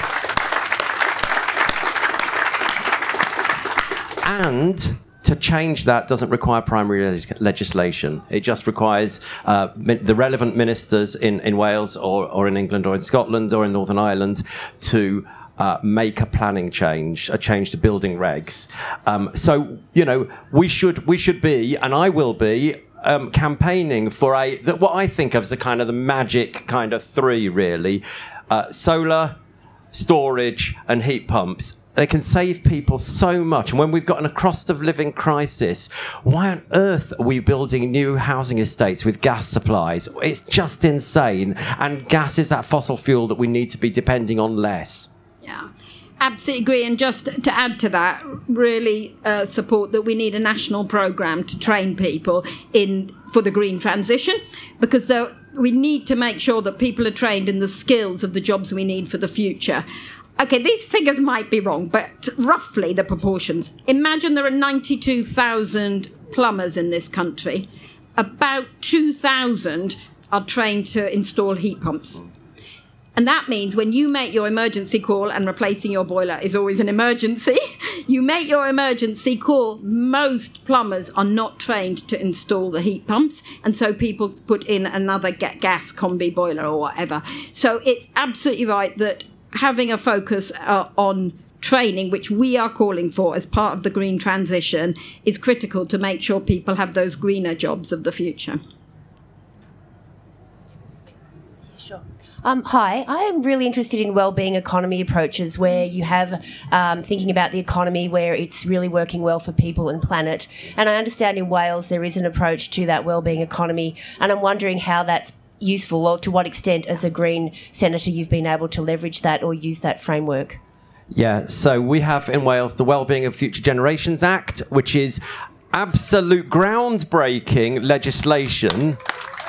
Speaker 8: And to change that doesn't require primary leg- legislation. It just requires uh, mi- the relevant ministers in, in Wales or, or in England or in Scotland or in Northern Ireland to Uh, make a planning change, a change to building regs. Um, so, you know, we should we should be, and I will be, um, campaigning for a that what I think of as a kind of the magic kind of three, really: uh, solar, storage, and heat pumps. They can save people so much. And when we've got an cost of living crisis, why on earth are we building new housing estates with gas supplies? It's just insane. And gas is that fossil fuel that we need to be depending on less.
Speaker 3: Yeah, absolutely agree. And just to add to that, really uh, support that we need a national programme to train people in for the green transition, because though we need to make sure that people are trained in the skills of the jobs we need for the future. Okay, these figures might be wrong, but roughly the proportions. Imagine there are ninety-two thousand plumbers in this country. About two thousand are trained to install heat pumps. And that means when you make your emergency call, and replacing your boiler is always an emergency, you make your emergency call, most plumbers are not trained to install the heat pumps, and so people put in another ga- gas combi boiler or whatever. So it's absolutely right that having a focus uh, on training, which we are calling for as part of the green transition, is critical to make sure people have those greener jobs of the future.
Speaker 10: Sure.
Speaker 11: Um, hi, I am really interested in wellbeing economy approaches where you have um, thinking about the economy where it's really working well for people and planet. And I understand in Wales there is an approach to that wellbeing economy, and I'm wondering how that's useful, or to what extent as a Green senator you've been able to leverage that or use that framework.
Speaker 8: Yeah, so we have in Wales the Wellbeing of Future Generations Act, which is absolute groundbreaking legislation.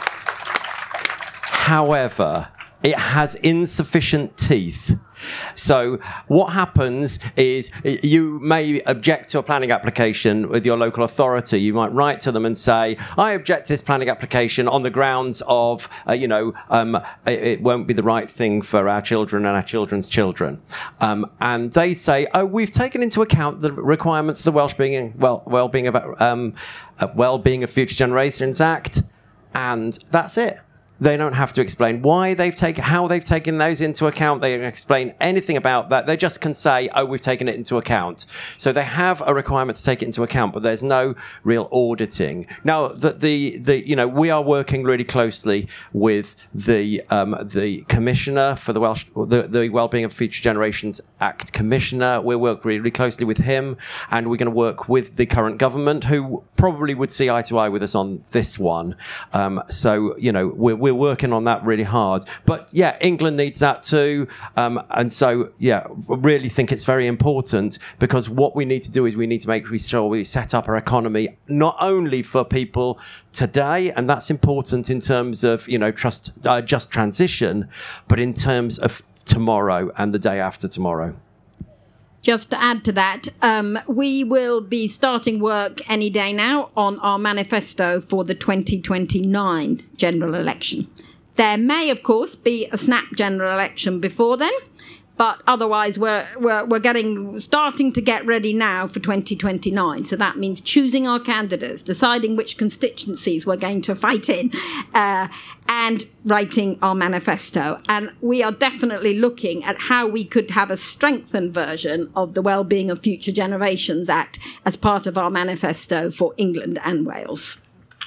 Speaker 8: However, it has insufficient teeth. So what happens is you may object to a planning application with your local authority. You might write to them and say, I object to this planning application on the grounds of, uh, you know, um, it, it won't be the right thing for our children and our children's children. Um, and they say, oh, we've taken into account the requirements of the Welsh being, well, well-being of, um, uh, Well-being of Future Generations Act, and that's it. They don't have to explain why they've taken, how they've taken those into account. They don't explain anything about that. They just can say, oh, we've taken it into account. So they have a requirement to take it into account, but there's no real auditing. Now, the, the, the you know, we are working really closely with the um, the commissioner for the Welsh, the, the Wellbeing of Future Generations Act commissioner. We'll work really closely with him, and we're going to work with the current government, who probably would see eye to eye with us on this one. Um, so, you know, we're We're working on that really hard. But yeah, England needs that too. Um, and so, yeah, I really think it's very important, because what we need to do is we need to make sure we set up our economy not only for people today, and that's important in terms of, you know, trust, uh, just transition, but in terms of tomorrow and the day after tomorrow.
Speaker 3: Just to add to that, um, we will be starting work any day now on our manifesto for the twenty twenty-nine general election. There may, of course, be a snap general election before then, but otherwise we're, we're, we're getting starting to get ready now for twenty twenty-nine. So that means choosing our candidates, deciding which constituencies we're going to fight in, uh, and writing our manifesto. And we are definitely looking at how we could have a strengthened version of the Wellbeing of Future Generations Act as part of our manifesto for England and Wales.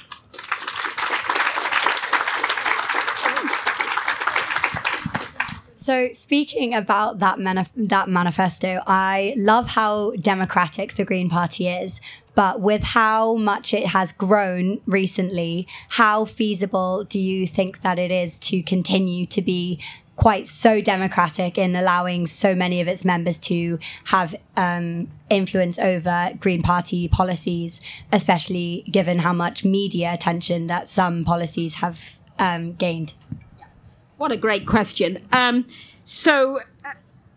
Speaker 12: So speaking about that manif- that manifesto, I love how democratic the Green Party is, but with how much it has grown recently, how feasible do you think that it is to continue to be quite so democratic in allowing so many of its members to have um, influence over Green Party policies, especially given how much media attention that some policies have um, gained?
Speaker 3: What a great question. Um, so uh,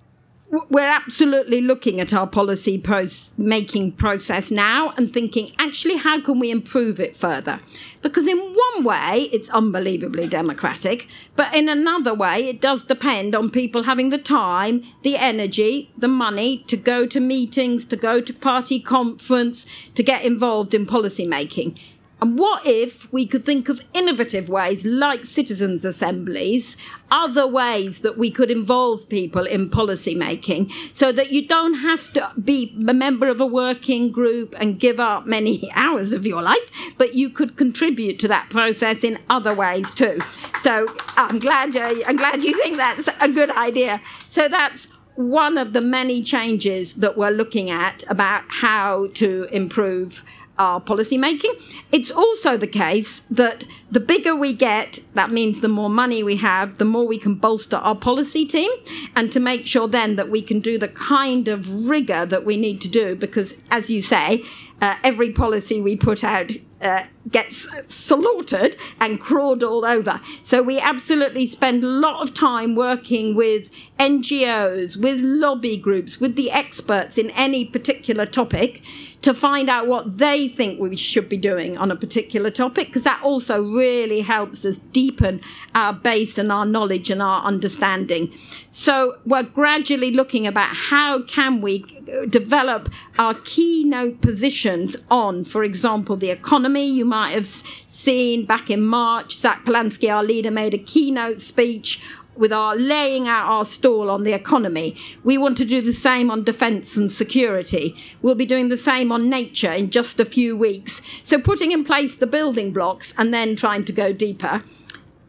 Speaker 3: we're absolutely looking at our policy pros- making process now and thinking, actually, how can we improve it further? Because in one way, it's unbelievably democratic, but in another way, it does depend on people having the time, the energy, the money to go to meetings, to go to party conference, to get involved in policy making. And what if we could think of innovative ways like citizens' assemblies, other ways that we could involve people in policy making, so that you don't have to be a member of a working group and give up many hours of your life, but you could contribute to that process in other ways too. So I'm glad you, I'm glad you think that's a good idea. So that's one of the many changes that we're looking at about how to improve our policy making. It's also the case that the bigger we get, that means the more money we have, the more we can bolster our policy team, and to make sure then that we can do the kind of rigor that we need to do, because as you say, uh, every policy we put out uh, gets slaughtered and crawled all over. So we absolutely spend a lot of time working with N G Os, with lobby groups, with the experts in any particular topic to find out what they think we should be doing on a particular topic, because that also really helps us deepen our base and our knowledge and our understanding. So we're gradually looking about how can we develop our keynote positions on, for example, the economy. You might have seen back in March, Zach Polanski, our leader, made a keynote speech with our laying out our stall on the economy. We want to do the same on defence and security. We'll be doing the same on nature in just a few weeks. So putting in place the building blocks and then trying to go deeper.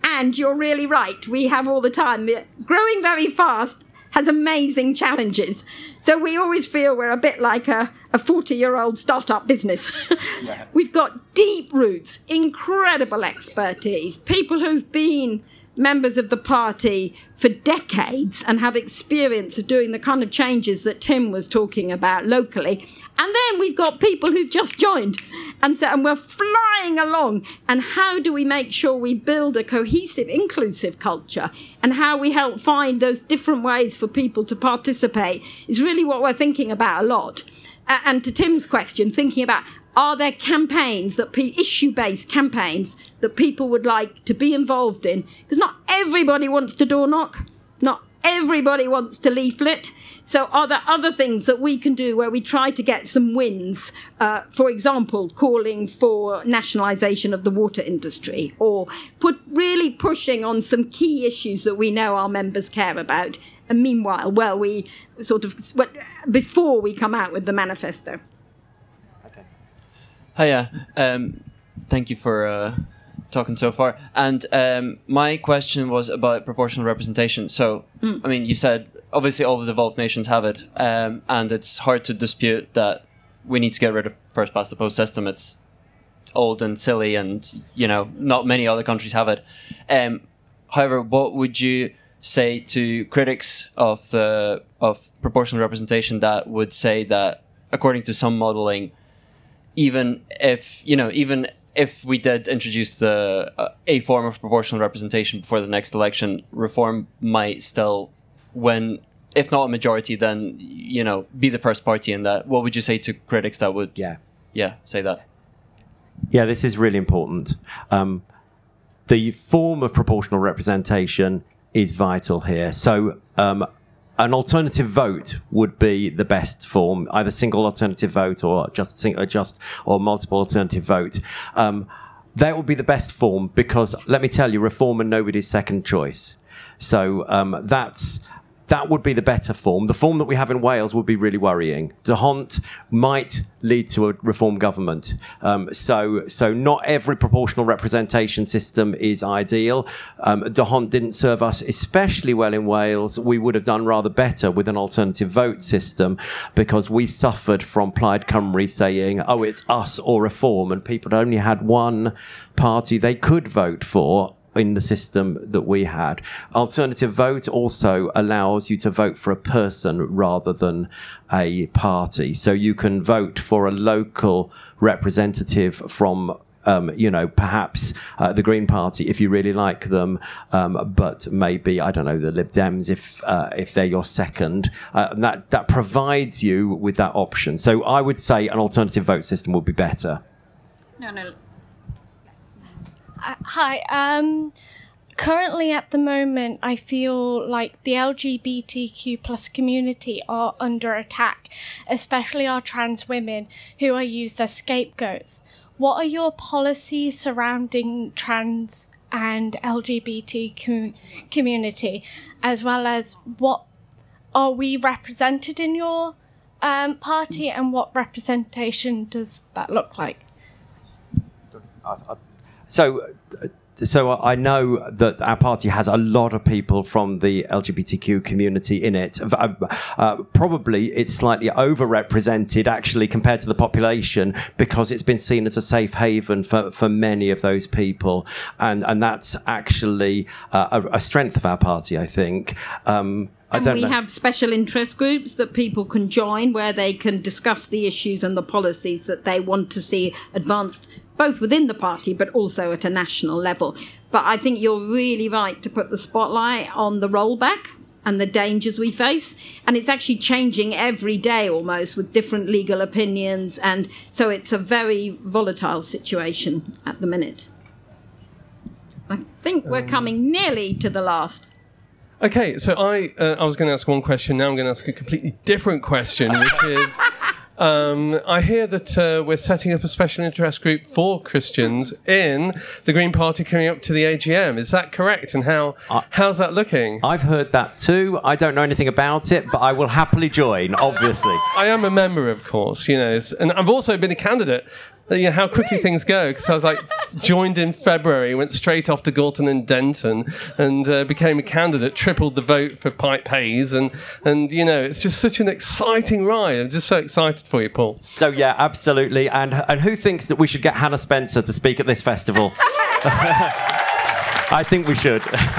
Speaker 3: And you're really right. We have all the time. Growing very fast has amazing challenges. So we always feel we're a bit like a, a forty-year-old startup business. Yeah. We've got deep roots, incredible expertise, people who've been members of the party for decades and have experience of doing the kind of changes that Tim was talking about locally. And then we've got people who've just joined. And so and we're flying along. And how do we make sure we build a cohesive, inclusive culture? And how we help find those different ways for people to participate is really what we're thinking about a lot. Uh, and to Tim's question, thinking about, are there campaigns, that pe- issue-based campaigns that people would like to be involved in? Because not everybody wants to door knock. Not everybody wants to leaflet. So are there other things that we can do where we try to get some wins? Uh, for example, calling for nationalisation of the water industry, or put really pushing on some key issues that we know our members care about. And meanwhile, well, we sort of, before we come out with the manifesto.
Speaker 13: Hiya, um, thank you for uh, talking so far. And um, my question was about proportional representation. So, mm. I mean, you said obviously all the developed nations have it, um, and it's hard to dispute that we need to get rid of first past the post system. It's old and silly, and you know, not many other countries have it. Um, however, what would you say to critics of the of proportional representation that would say that, according to some modelling, even if, you know, even if we did introduce the uh, a form of proportional representation before the next election, Reform might still win, if not a majority, then, you know, be the first party in that. What would you say to critics that would,
Speaker 8: yeah,
Speaker 13: yeah, say that?
Speaker 8: Yeah, this is really important. Um, the form of proportional representation is vital here. So, um, an alternative vote would be the best form, either single alternative vote or just sing, or just or multiple alternative vote. Um, that would be the best form because, let me tell you, Reform are nobody's second choice. So um, that's that would be the better form. The form that we have in Wales would be really worrying. D'Hondt might lead to a Reform government. Um, so, so not every proportional representation system is ideal. Um, D'Hondt didn't serve us especially well in Wales. We would have done rather better with an alternative vote system because we suffered from Plaid Cymru saying, oh, it's us or Reform, and people only had one party they could vote for in the system that we had. Alternative vote also allows you to vote for a person rather than a party. So you can vote for a local representative from Um, you know, perhaps uh, the Green Party if you really like them, um, but maybe, I don't know, the Lib Dems if uh, if they're your second. Uh, and that, that provides you with that option. So I would say an alternative vote system would be better.
Speaker 14: No, no. Uh, hi. Um, currently, at the moment, I feel like the L G B T Q plus community are under attack, especially our trans women who are used as scapegoats. What are your policies surrounding trans and L G B T com- community, as well as what are we represented in your um, party, and what representation does that look like?
Speaker 8: So, so I know that our party has a lot of people from the L G B T Q community in it. Uh, probably it's slightly overrepresented, actually, compared to the population, because it's been seen as a safe haven for, for many of those people. And, and that's actually uh, a, a strength of our party, I think. Um, I
Speaker 3: And
Speaker 8: don't
Speaker 3: we
Speaker 8: know.
Speaker 3: have special interest groups that people can join where they can discuss the issues and the policies that they want to see advanced, both within the party but also at a national level. But I think you're really right to put the spotlight on the rollback and the dangers we face. And it's actually changing every day almost with different legal opinions. And so it's a very volatile situation at the minute. I think we're coming nearly to the last.
Speaker 15: Okay, so I uh, I was going to ask one question. Now I'm going to ask a completely different question, which is, um, I hear that uh, we're setting up a special interest group for Christians in the Green Party coming up to the A G M. Is that correct? And how uh, how's that looking?
Speaker 8: I've heard that too. I don't know anything about it, but I will happily join, obviously.
Speaker 15: I am a member, of course, you know, and I've also been a candidate you know, how quickly things go, because I was like joined in February, went straight off to Gorton and Denton, and uh, became a candidate, tripled the vote for Pipe Hayes, and and you know, it's just such an exciting ride. I'm just so excited for you, Paul.
Speaker 8: So yeah, absolutely. And and who thinks that we should get Hannah Spencer to speak at this festival? I think we should.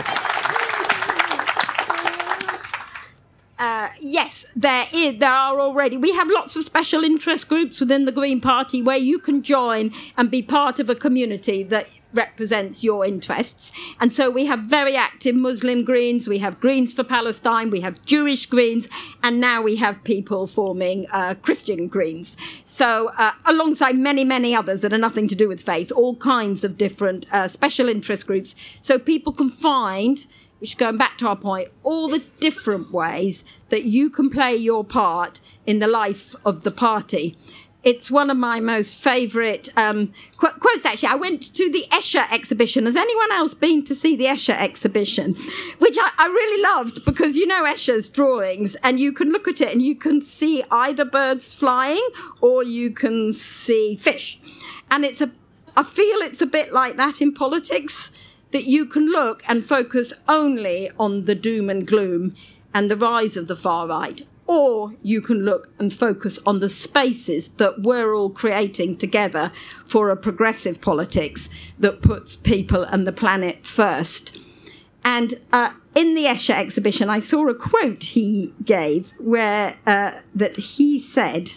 Speaker 3: Uh, yes, there is. There are already. We have lots of special interest groups within the Green Party where you can join and be part of a community that represents your interests. And so we have very active Muslim Greens, we have Greens for Palestine, we have Jewish Greens, and now we have people forming uh, Christian Greens. So uh, alongside many, many others that are nothing to do with faith, all kinds of different uh, special interest groups. So people can find, which, going back to our point, all the different ways that you can play your part in the life of the party. It's one of my most favourite um, qu- quotes, actually. I went to the Escher exhibition. Has anyone else been to see the Escher exhibition? Which I, I really loved, because you know Escher's drawings, and you can look at it and you can see either birds flying or you can see fish. And it's a, I feel it's a bit like that in politics, that you can look and focus only on the doom and gloom and the rise of the far right. Or you can look and focus on the spaces that we're all creating together for a progressive politics that puts people and the planet first. And uh, in the Escher exhibition, I saw a quote he gave where uh, that he said,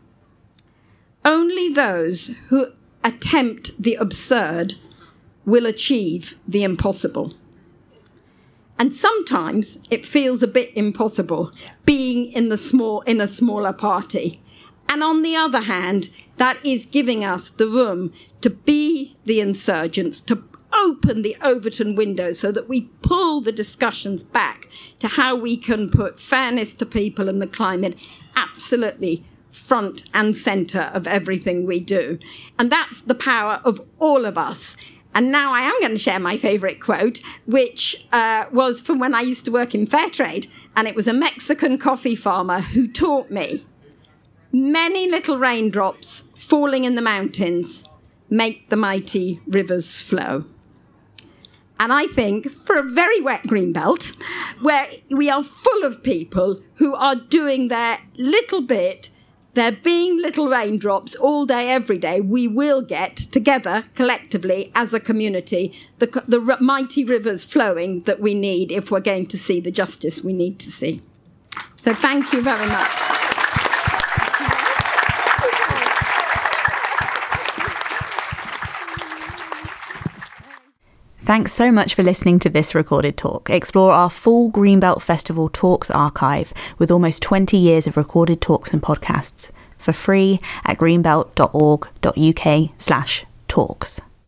Speaker 3: "Only those who attempt the absurd will achieve the impossible." And sometimes it feels a bit impossible being in the small in a smaller party. And on the other hand, that is giving us the room to be the insurgents, to open the Overton window so that we pull the discussions back to how we can put fairness to people and the climate absolutely front and centre of everything we do. And that's the power of all of us. And now I am going to share my favourite quote, which uh, was from when I used to work in Fairtrade. And it was a Mexican coffee farmer who taught me, "Many little raindrops falling in the mountains make the mighty rivers flow." And I think for a very wet greenbelt, where we are full of people who are doing their little bit, there being little raindrops all day, every day, we will get together collectively as a community the, the r- mighty rivers flowing that we need if we're going to see the justice we need to see. So thank you very much.
Speaker 1: Thanks so much for listening to this recorded talk. Explore our full Greenbelt Festival Talks archive with almost twenty years of recorded talks and podcasts for free at greenbelt.org.uk slash talks.